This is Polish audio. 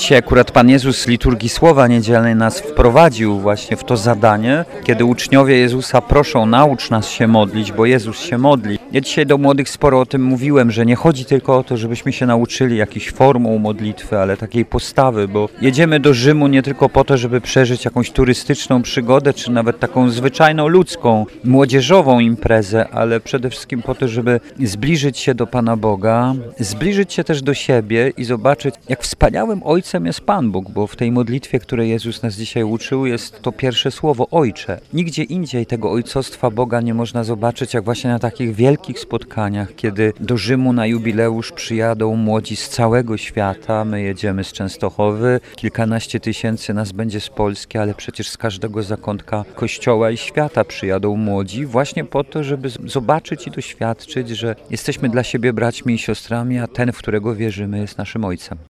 Dzisiaj akurat Pan Jezus z liturgii Słowa Niedzielnej nas wprowadził właśnie w to zadanie, kiedy uczniowie Jezusa proszą, naucz nas się modlić, bo Jezus się modli. Ja dzisiaj do młodych sporo o tym mówiłem, że nie chodzi tylko o to, żebyśmy się nauczyli jakichś formuł modlitwy, ale takiej postawy, bo jedziemy do Rzymu nie tylko po to, żeby przeżyć jakąś turystyczną przygodę, czy nawet taką zwyczajną ludzką, młodzieżową imprezę, ale przede wszystkim po to, żeby zbliżyć się do Pana Boga, zbliżyć się też do siebie i zobaczyć, jak wspaniałym Ojcem jest Pan Bóg, bo w tej modlitwie, której Jezus nas dzisiaj uczył, jest to pierwsze słowo Ojcze. Nigdzie indziej tego ojcostwa Boga nie można zobaczyć, jak właśnie na takich wielkich spotkaniach, kiedy do Rzymu na jubileusz przyjadą młodzi z całego świata. My jedziemy z Częstochowy, kilkanaście tysięcy nas będzie z Polski, ale przecież z każdego zakątka Kościoła i świata przyjadą młodzi właśnie po to, żeby zobaczyć i doświadczyć, że jesteśmy dla siebie braćmi i siostrami, a ten, w którego wierzymy, jest naszym Ojcem.